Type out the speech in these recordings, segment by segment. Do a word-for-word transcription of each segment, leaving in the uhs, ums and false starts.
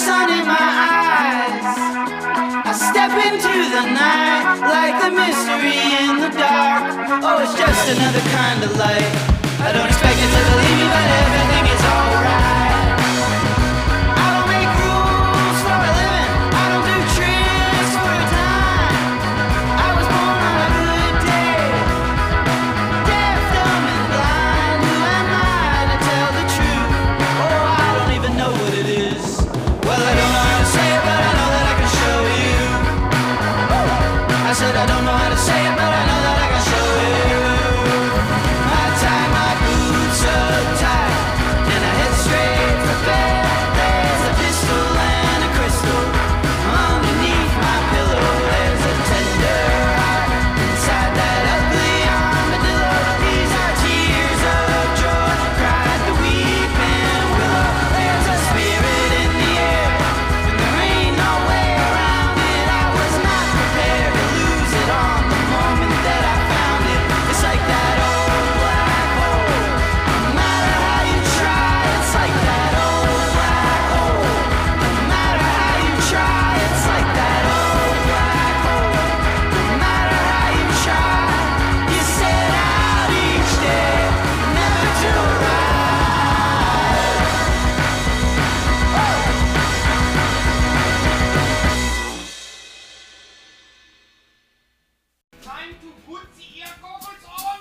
sun in my eyes. I step into the night like the mystery in the dark. Oh, it's just another kind of light. I don't expect you to believe me, but everything is alright. I don't make rules for a living. I don't do tricks for a time. I was born on a good day, deaf, dumb, and blind. Who am I to tell the truth? Oh, I don't even know what it is. Well, I don't know how to say it, but I know that I can show you. I said I don't know how to say it, but I know that I can show you. I tie my boots up tight and I head straight for bed. There's a pistol and a crystal underneath my pillow. There's a tender heart inside that ugly armadillo. These are tears of joy, cried the weeping willow. There's a spirit in the air and there ain't no way around it. I was not prepared to lose it on the moment that I found it. It's like that old black hole. No matter how you try, it's like that old black hole. No matter how you try, it's like that old black hole. No matter how you try, you set out each day, never to arrive. Time to put the ear goggles on.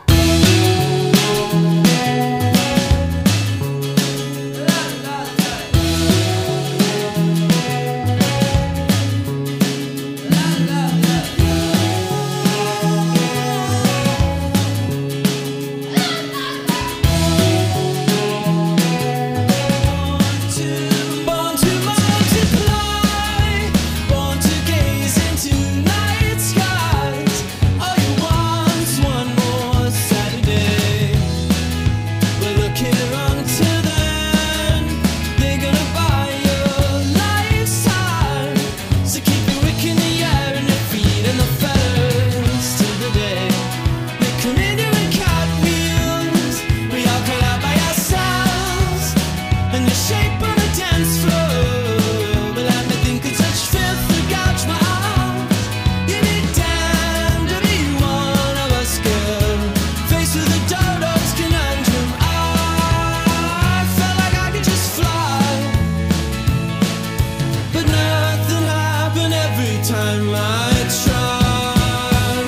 Born to multiply, born to gaze into night skies. All you want's one more Saturday. We're looking around till then. They're gonna buy your lifetime. So keep your wick in the air and your feet and the feathers till the day. They come in doing cartwheels. We all cut out by ourselves. And the shape on the dance floor will let me think of such filth to gouge my eyes. You'd be damned to be one of us, girl. Faced with a dodo's conundrum, I felt like I could just fly. But nothing happened every time I tried.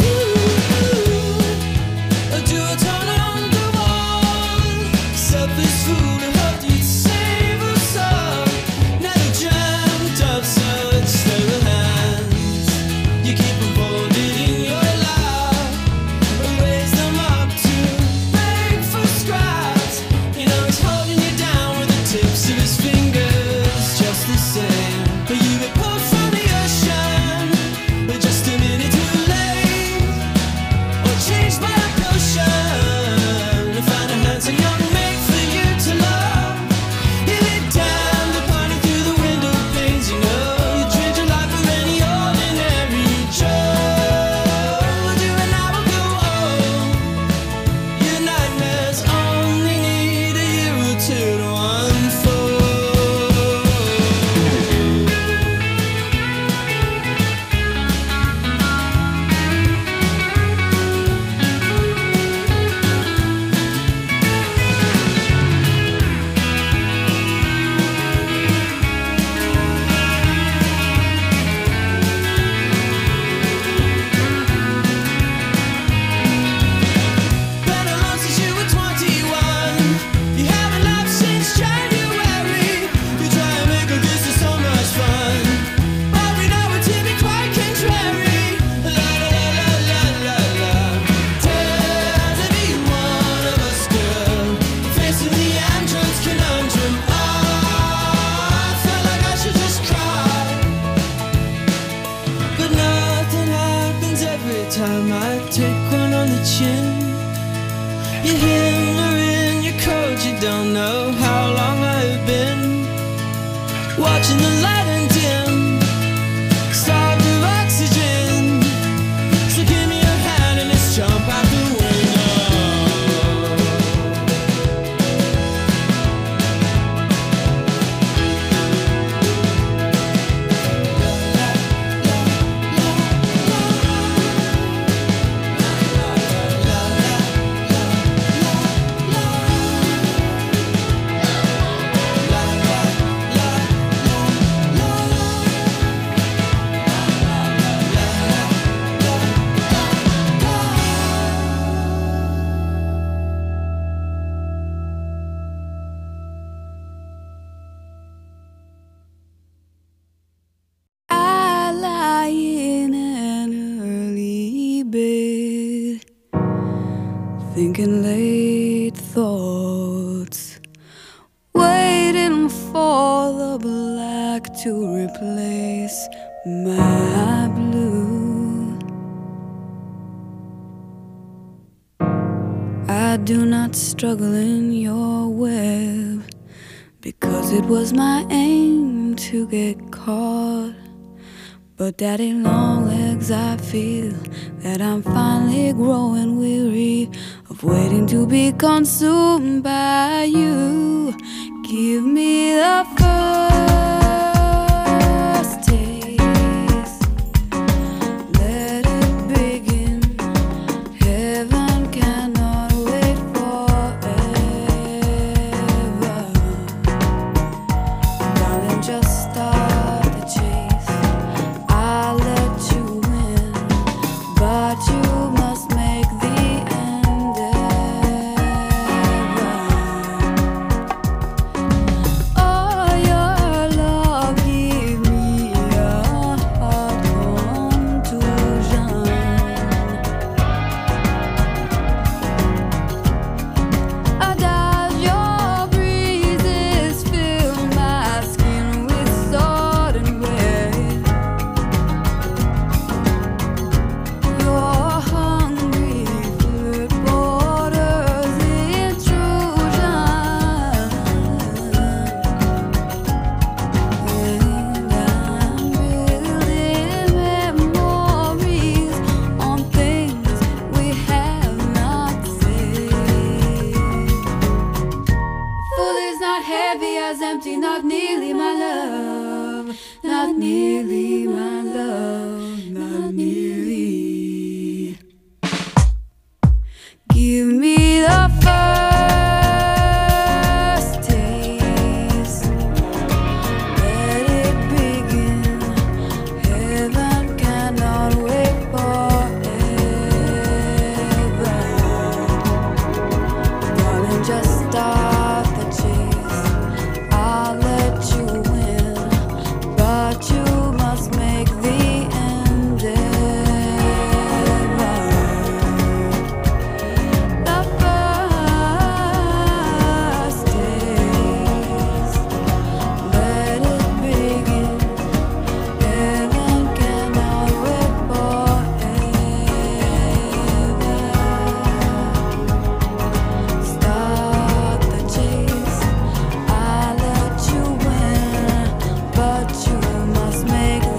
Ooh, do a turn on the wall. Selfish fool who hoped you'd save us all. Never dreamt of such sterile hands. You keep them folded in your lap, or raise them up to beg for scraps. You know he's holding you down with the tips of his fingers, just the same. But you get pulled from the ocean, but just a minute too late. Or changed by a potion to find a handsome young mate for you to love. You be damned upon it through the window panes. You know you trade your life for any ordinary Joe. Do an hour go on. Your nightmares only need a year or two to unfold. Been alone since you were twenty-one. You haven't laughed since January. You try and make a this is so much fun, but we know it to be quite contrary. La la la la la la. Dare to be one of us, girl. Facing the android's conundrum, I felt like I should just cry. But nothing happens every time I take one on the chin. You're hindering your cold, you don't know how long I've been watching the light and dim, starved of oxygen. So give me your hand and let's jump out the window. thinking late thoughts, waiting for the black to replace my blue. I do not struggle in your web, because it was my aim to get caught. But daddy long legs, I feel that I'm finally growing weary of waiting to be consumed by you. Give me the first taste, let it begin. Heaven cannot wait forever. Darling, just start the chase. I'll let you win, but you must make the endeavor. Oh, your love give me a heart contusion. Does your breezes fill my skin with sudden red? Your hungry foot borders intrusion, and I'm building memories on things we have not said. Full is not heavy as empty, not nearly my love, not nearly my love, not nearly. Give me the first taste, let it begin. Heaven cannot wait forever. Darling, just start the chase. I'll let you win, but you must make the endeavor. The first taste, let it begin. Heaven cannot wait forever. Start the chase. I'll let you win, but you must make the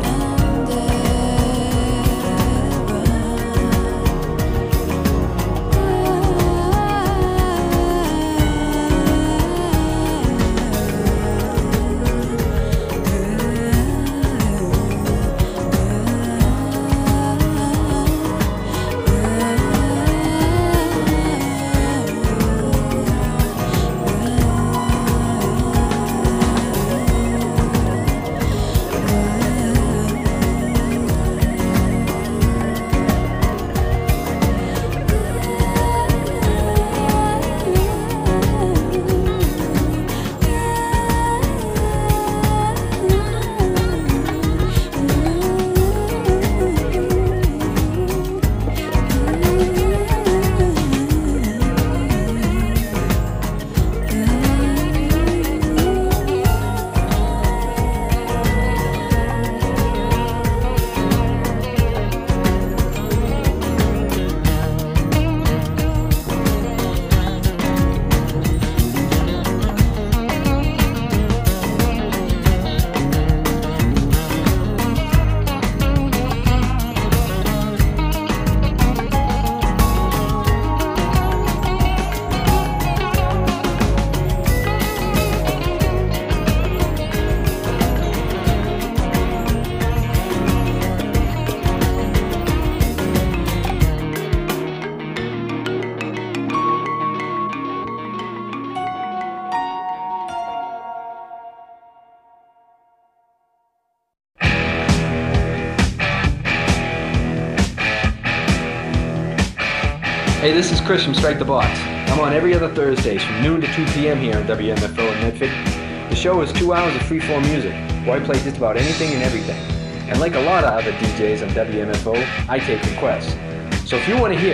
Hey, this is Chris from Strike the Box. I'm on every other Thursdays from noon to two p.m. here on W M F O in Medford. The show is two hours of free-form music, where I play just about anything and everything. And like a lot of other D Js on W M F O, I take requests. So if you want to hear it,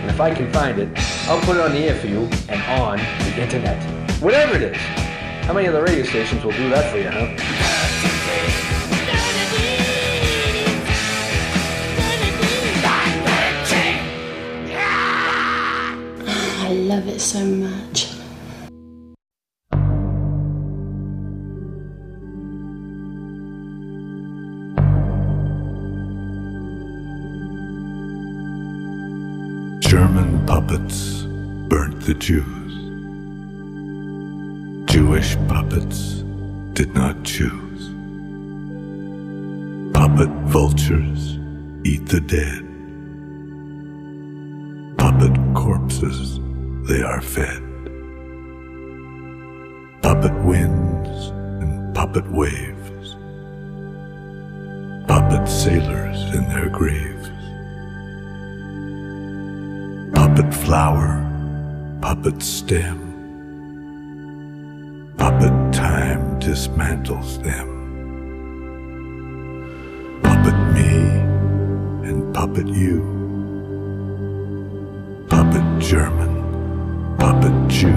And if I can find it, I'll put it on the air for you and on the internet. Whatever it is. How many other radio stations will do that for you, huh? I love it so much. German puppets burnt the Jews. Jewish puppets did not choose. Puppet vultures eat the dead. Puppet corpses they are fed. Puppet winds and puppet waves. Puppet sailors in their graves. Puppet flower, puppet stem. Puppet time dismantles them. Puppet me and puppet you. Puppet German, puppet Jew.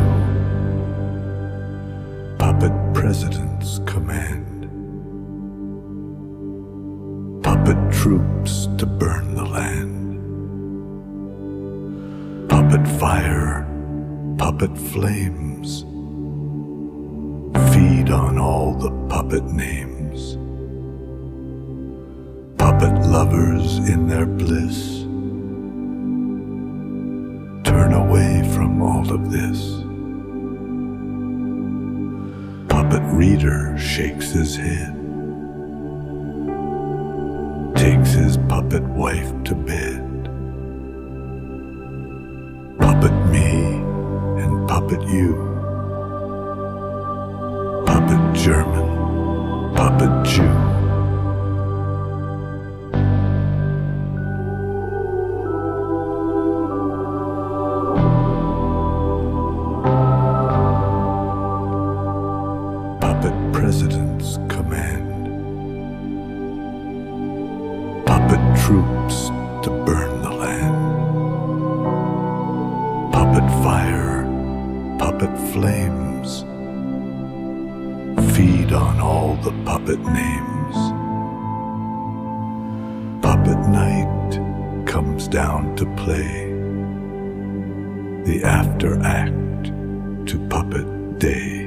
Puppet presidents command. Puppet troops to burn the land. Puppet fire, puppet flames. Feed on all the puppet names. Puppet lovers in their bliss. Turn away from all of this. Puppet reader shakes his head. Takes his puppet wife to bed. Puppet me and puppet you. Puppet German, puppet Jew. Puppet presidents command. Puppet troops to burn the land. Puppet fire, puppet flames. Feed on all the puppet names. Puppet night comes down to play. The after act to puppet day.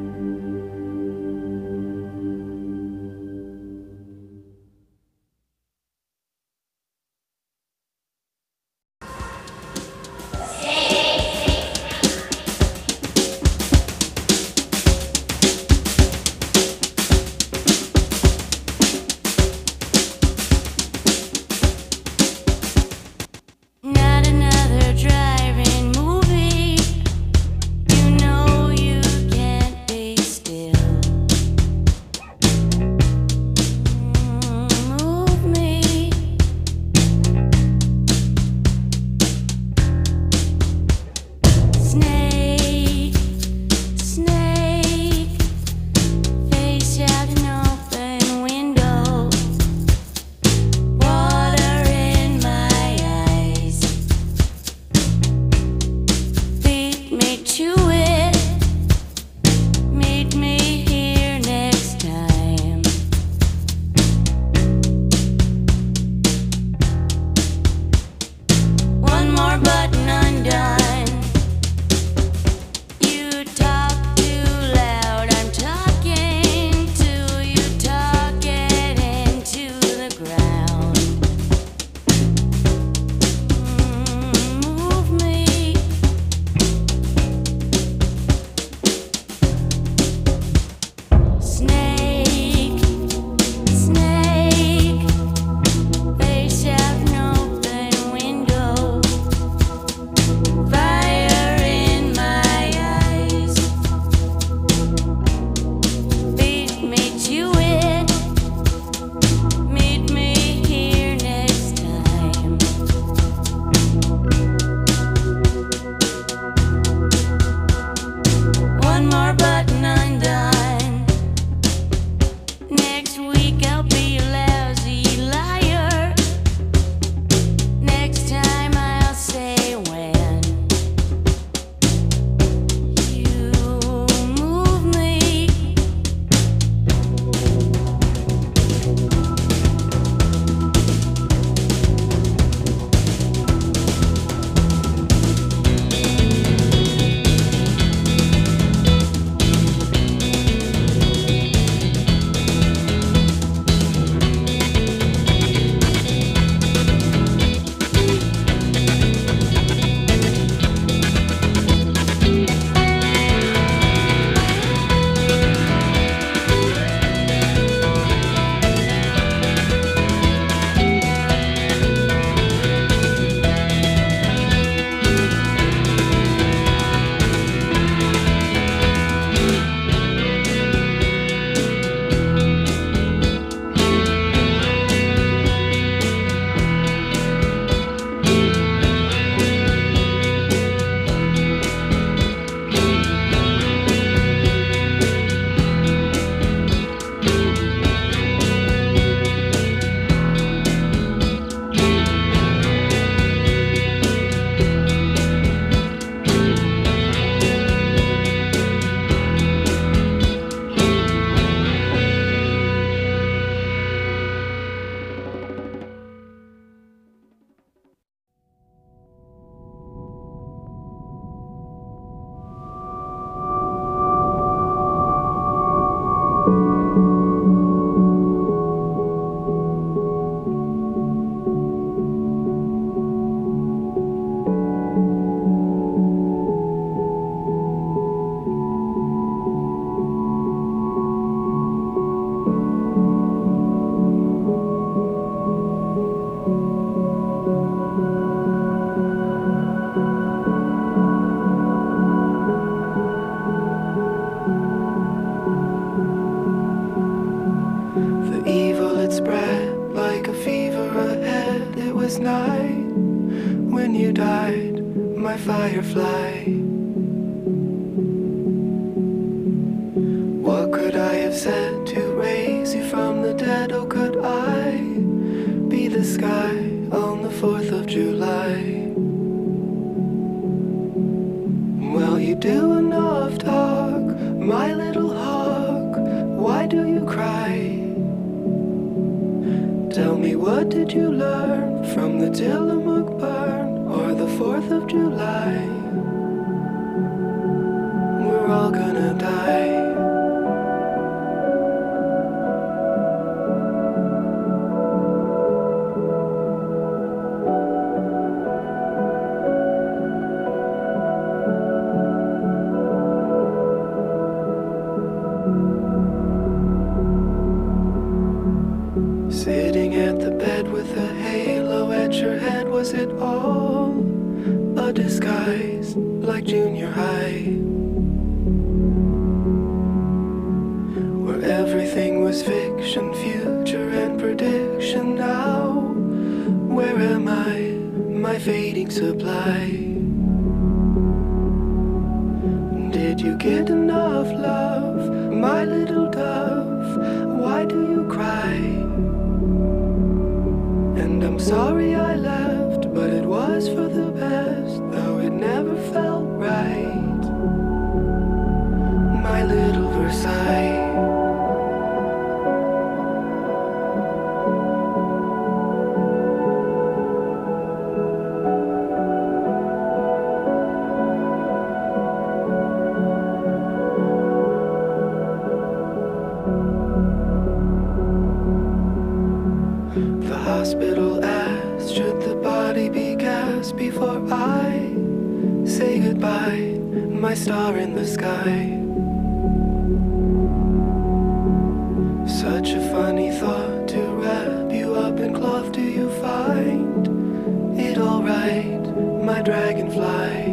Not another driving movie. You know you can firefly. What could I have said to raise you from the dead? Oh, could I be the sky on the fourth of July? Well, you do enough talk, my little hawk. Why do you cry? Tell me, what did you learn from the Tillamook burn or the fourth of July? We're all gonna die. Sitting at the bed with a halo at your head, was it all a disguise like junior high? Where everything was fiction, future and prediction. Now, where am I, my fading supply? Did you get enough love, my little dove? Why do you cry? And I'm sorry I left, but it was for the best, though it never felt right. My little Versailles. Hospital asked, should the body be gassed before I say goodbye, my star in the sky? Such a funny thought to wrap you up in cloth. Do you find it alright, my dragonfly?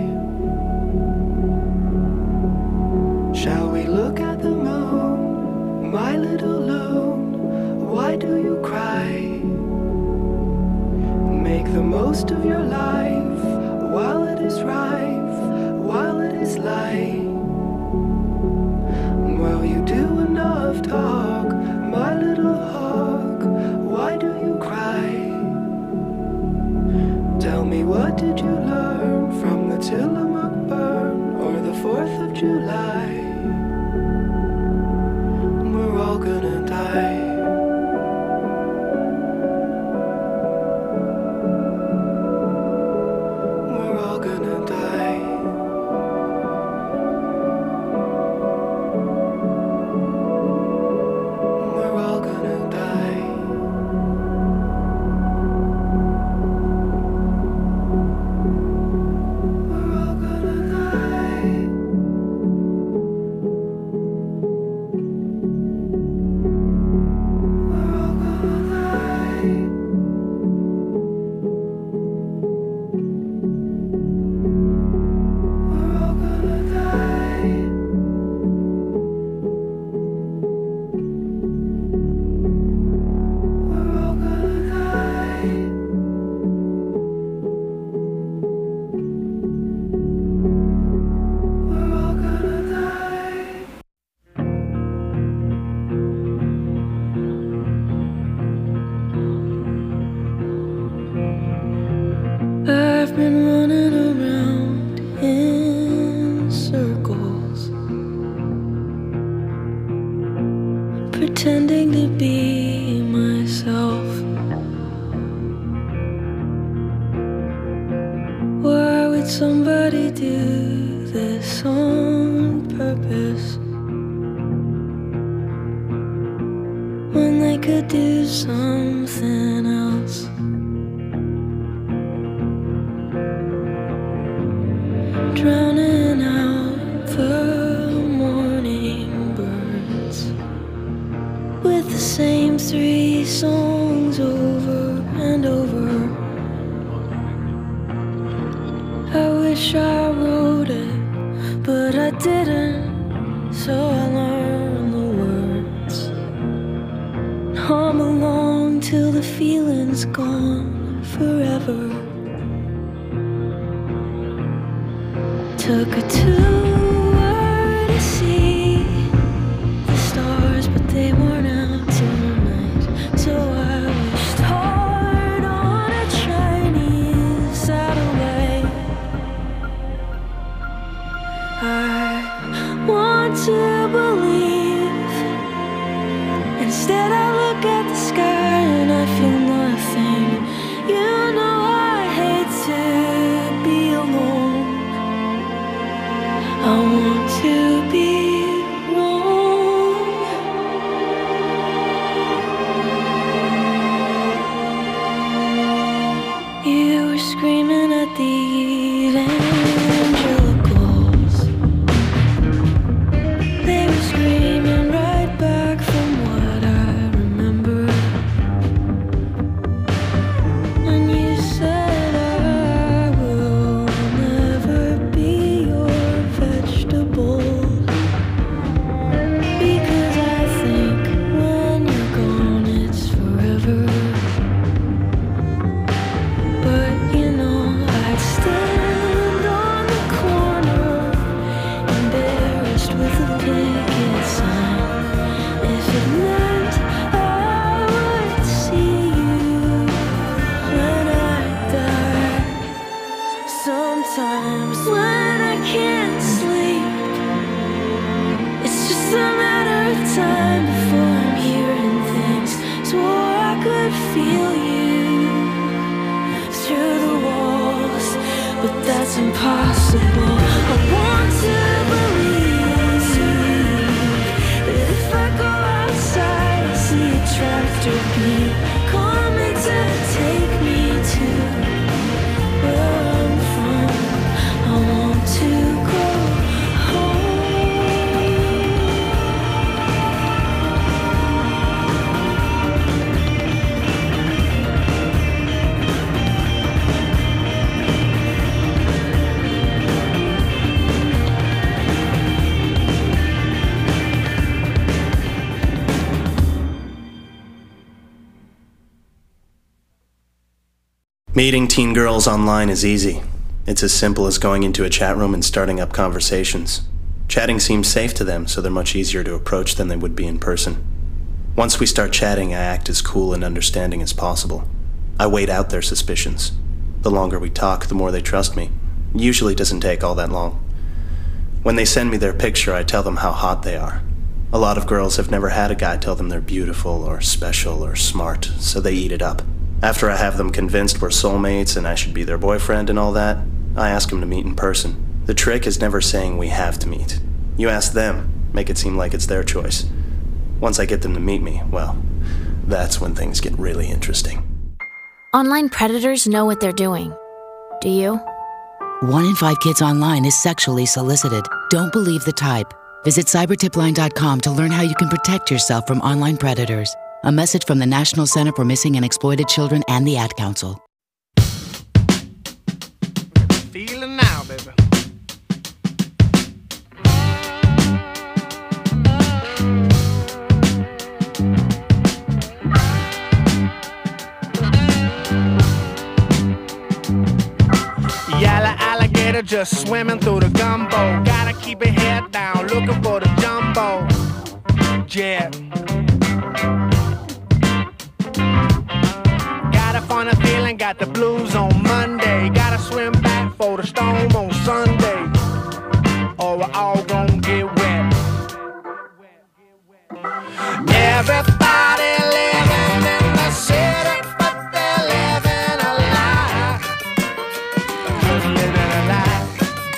Shall we look at the moon, my little loon? Why do you cry? Make the most of your life while it is rife, while it is light. Well, you do enough talk, my little hawk. Why do you cry? Tell me, what did you learn from the Tillamook burn or the fourth of July? We're all gonna die. Pretending to be myself. Why would somebody do this on purpose when they could do something else? Drowning out the morning birds with the same three songs over and over. I wish I wrote it, but I didn't, so I learned the words. Hum along till the feeling's gone forever. took a tour to see the stars, but they weren't out tonight. So I wished hard on a Chinese satellite. I want to believe. Instead I look at the sky and I feel nothing. You know I hate to be alone. I want to be wrong. You were screaming at the evangelicals. They were screaming right back from what I remember. And you said I will never be your vegetable. Because I think when you're gone it's forever. But you know I'd stand on the corner, embarrassed with a picket sign, if it meant I would see you when I die. Sometimes when I can't sleep, it's just a matter of time before I'm hearing things. Swore I could feel you through the walls, but that's impossible. I want to believe that if I go outside, I see a tractor beam coming to take me to where I'm from. I want to go home. Meeting teen girls online is easy. It's as simple as going into a chat room and starting up conversations. Chatting seems safe to them, so they're much easier to approach than they would be in person. Once we start chatting, I act as cool and understanding as possible. I wait out their suspicions. The longer we talk, the more they trust me. It usually doesn't take all that long. When they send me their picture, I tell them how hot they are. A lot of girls have never had a guy tell them they're beautiful or special or smart, so they eat it up. After I have them convinced we're soulmates and I should be their boyfriend and all that, I ask them to meet in person. The trick is never saying we have to meet. You ask them, make it seem like it's their choice. Once I get them to meet me, well, that's when things get really interesting. Online predators know what they're doing. Do you? One in five kids online is sexually solicited. Don't believe the type. Visit cyber tip line dot com to learn how you can protect yourself from online predators. A message from the National Center for Missing and Exploited Children and the Ad Council. Feeling now, baby. Yellow alligator just swimming through the gumbo. Gotta keep your head down, looking for the jumbo. Yeah. Got a funny feeling, got the blues on Monday. Gotta swim back for the storm on Sunday, or we're all gonna get wet. Everybody living in the city, but they're living a lie. Just living a lie.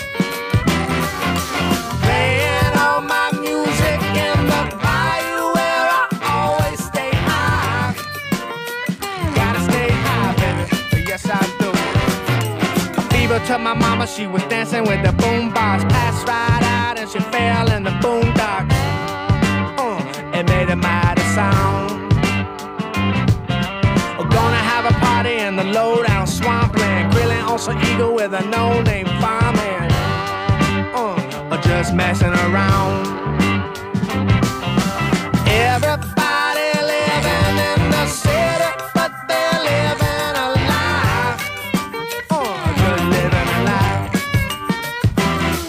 Playing all my music in the bayou where I always stay high. Gotta stay high, baby. Yes, I do. A fever to my mama, she was dancing with the boombox. Passed right out and she fell in the boondocks. Uh, it made a mighty sound. We're gonna have a party in the low-down swampland, grilling on some eagle with a no-name fireman. Uh, or just messing around. Everybody living in the city, but they're living a lie. Uh, just living a lie.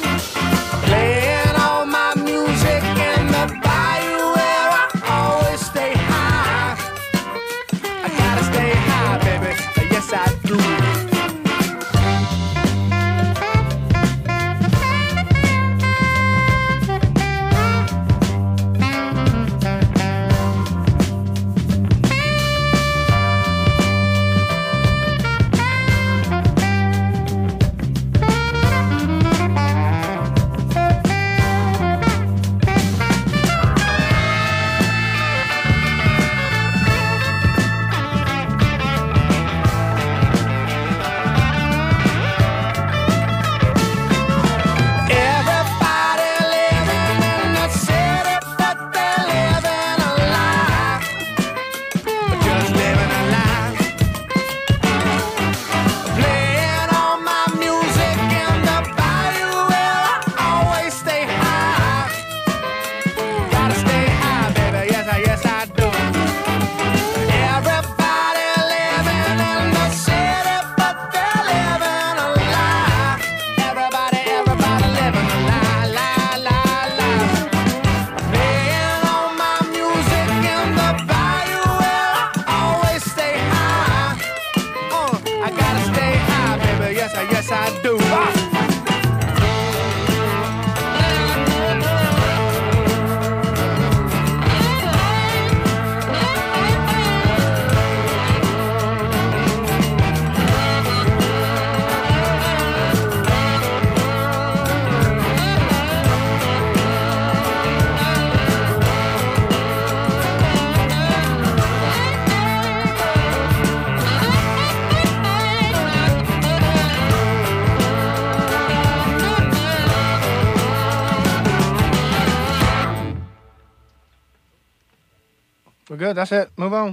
good. That's it. Move on.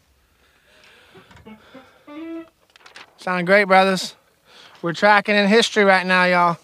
Sounding great, brothers. We're tracking in history right now, y'all.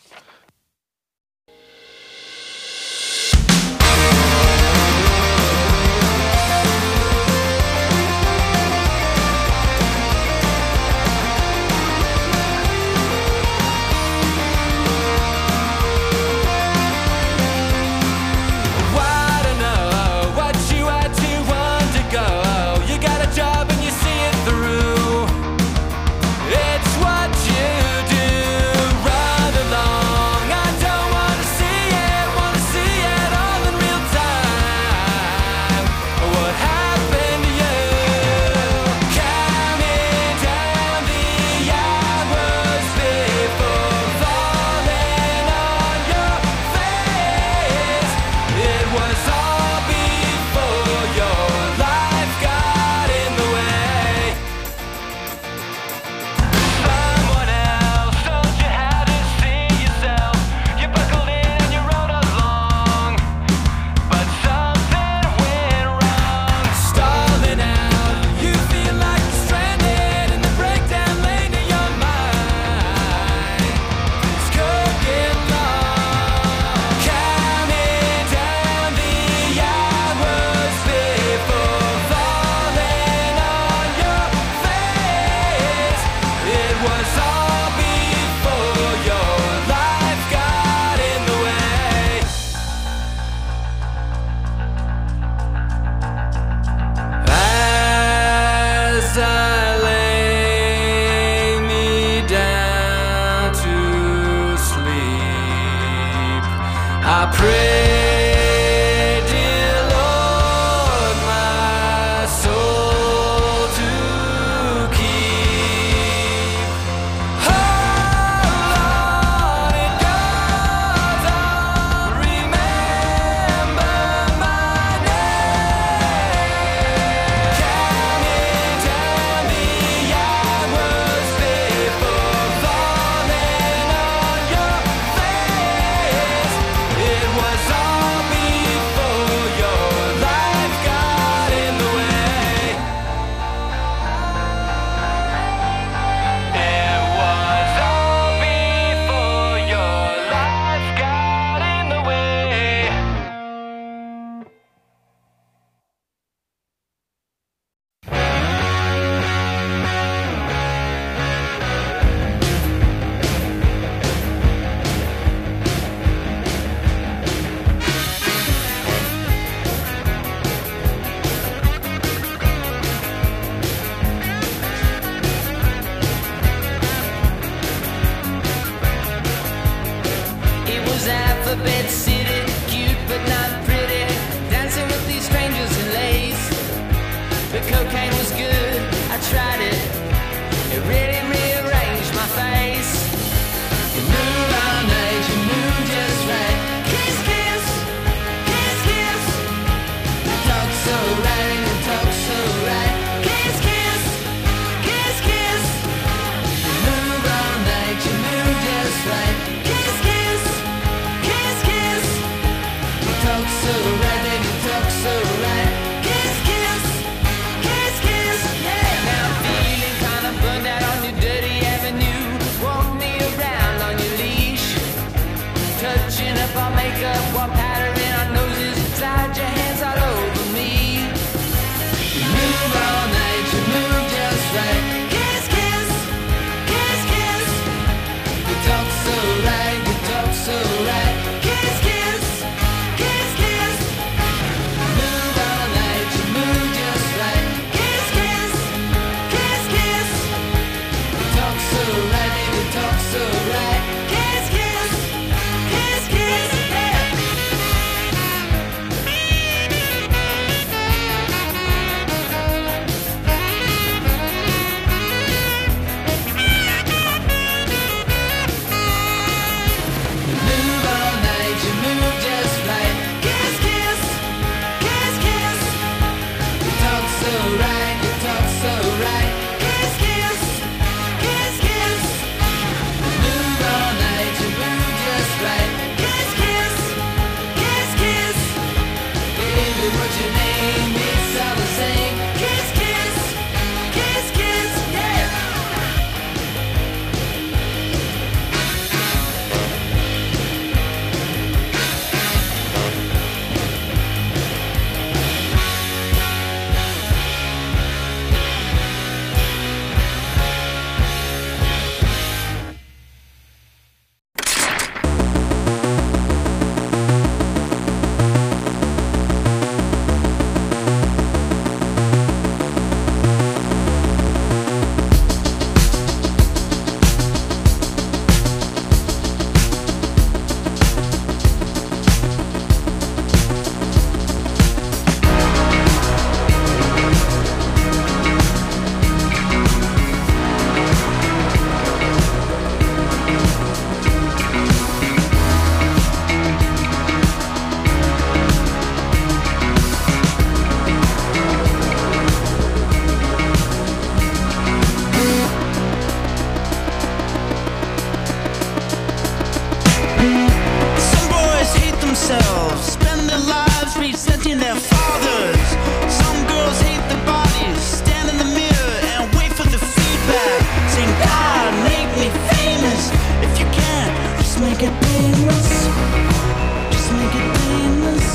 painless. Just make it painless.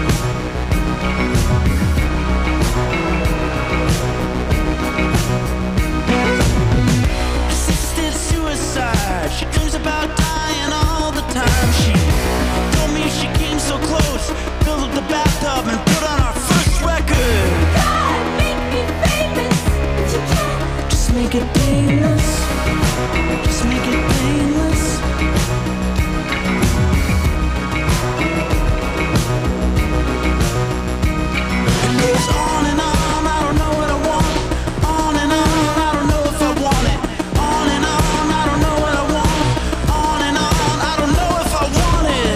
Assisted suicide. She dreams about dying all the time. She told me she came so close, filled up the bathtub and put on our first record. God, make me famous, but you can't. Just make it painless. Just make it painless. It goes on and on, I don't know what I want. On and on, I don't know if I want it. On and on, I don't know what I want. On and on, I don't know if I want it.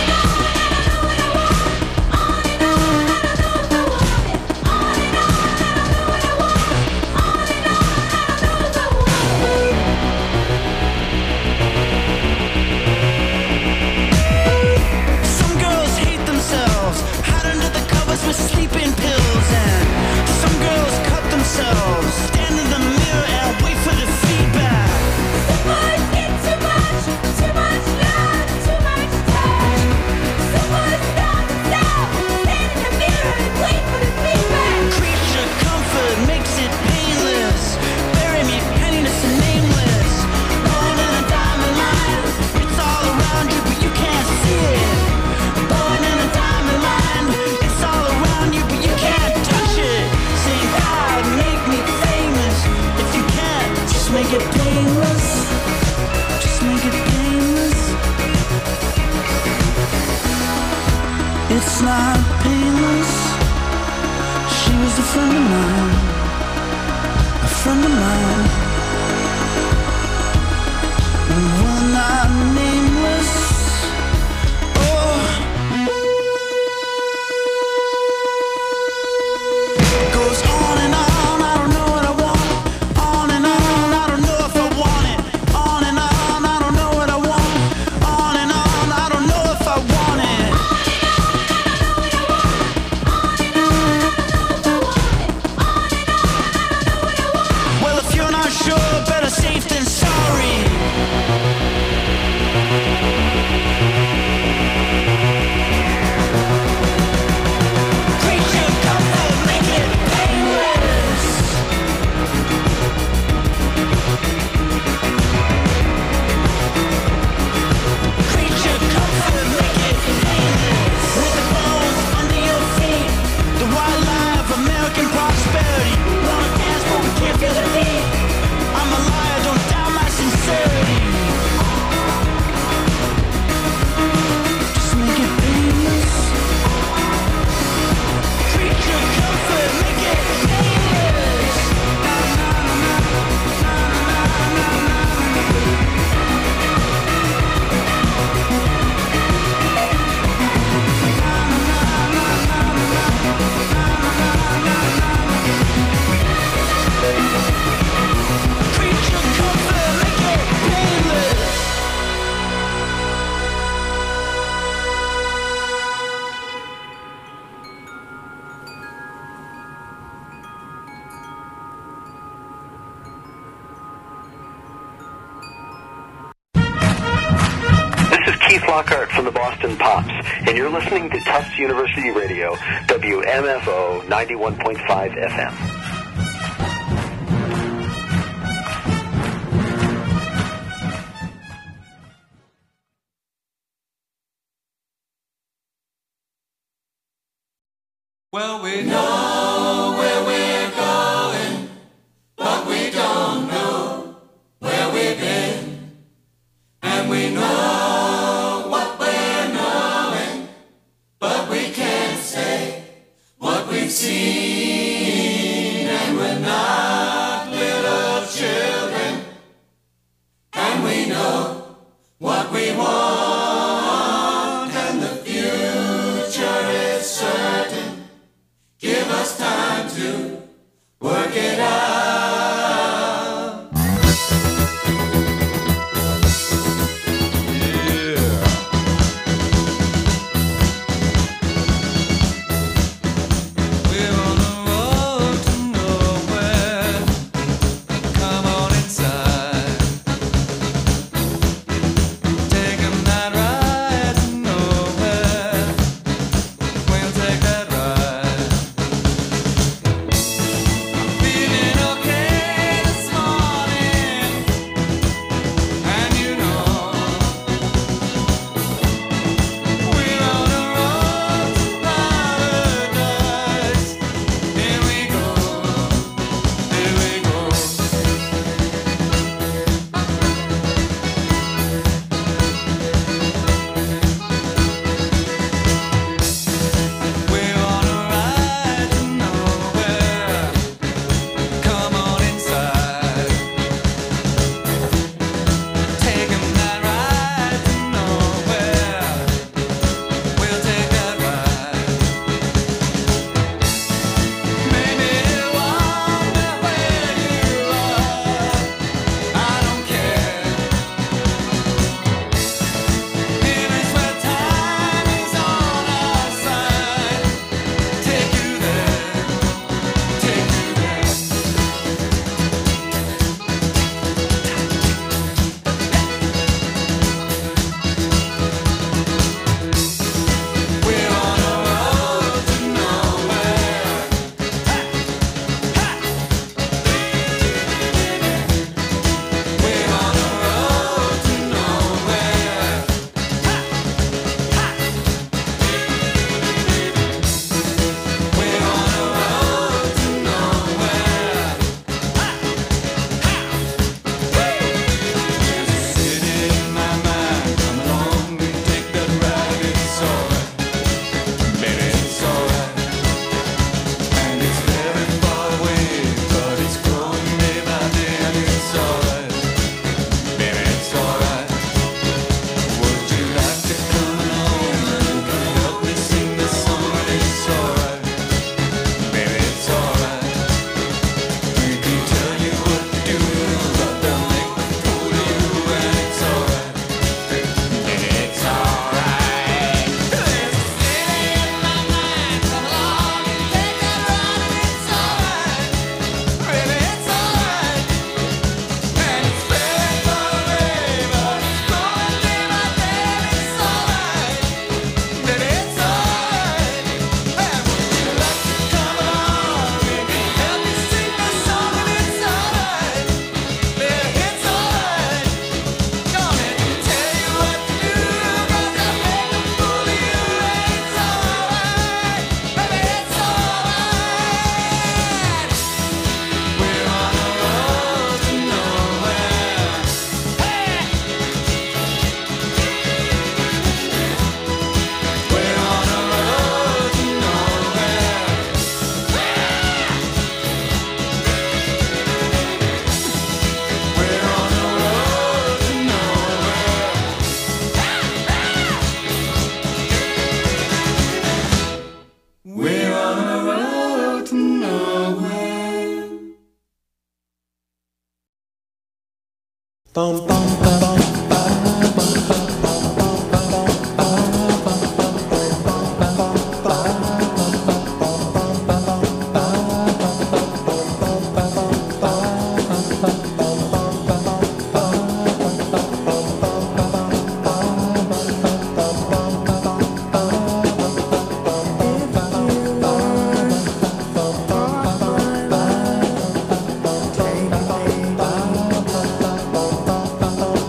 Some girls hate themselves, hide under the covers with sleeping pills. And some girls cut themselves, stand in the mirror and wait for the feedback. Some boys get too much, too much love, too much touch. Some boys stop themselves, stand in the mirror and wait for the feedback. Creature comfort makes it painless. Bury me penniless and nameless. Born in a diamond line, it's all around you but you can't see it. Born in a diamond line, it's all around you but you can't touch it. Say God, make me famous. If you can't, just make it painless. Just make it painless. It's not painless. She was a friend of mine, a friend of mine. And we're not nameless. Oh. Goes on and on, I don't know what I want. On and on, I don't know if I want it. On and on, I don't know what I want. On and on, I don't know if I want it. Well, if you're not sure, better safe than sorry. Creature comfort, make it painless. Creature comfort, make it painless. With the bones under your feet, the wildlife, American prosperity. Wanna dance but we can't feel the beat. I'm a liar, don't doubt my sincerity. Just make it painless. Creature comfort, make it painless. Creature comfort, make it painless. This is Keith Lockhart from the Boston Pops, and you're listening to Tufts University Radio, W M F O ninety-one point five F M. Well, we know where we're going, but we don't know where we've been. And we know what we're knowing, but we can't say what we've seen. And we're not little children, and we know what we want, and the future is certain. Give us time. Take me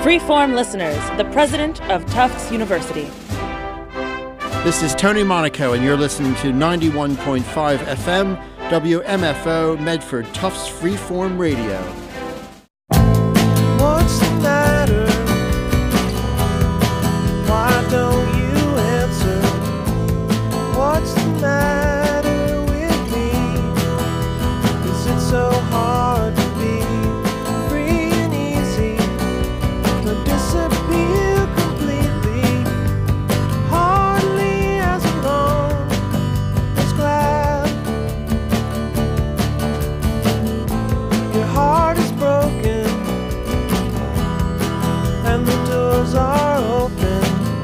Freeform listeners, the president of Tufts University. This is Tony Monaco, and you're listening to ninety-one point five F M, W M F O, Medford Tufts Freeform Radio.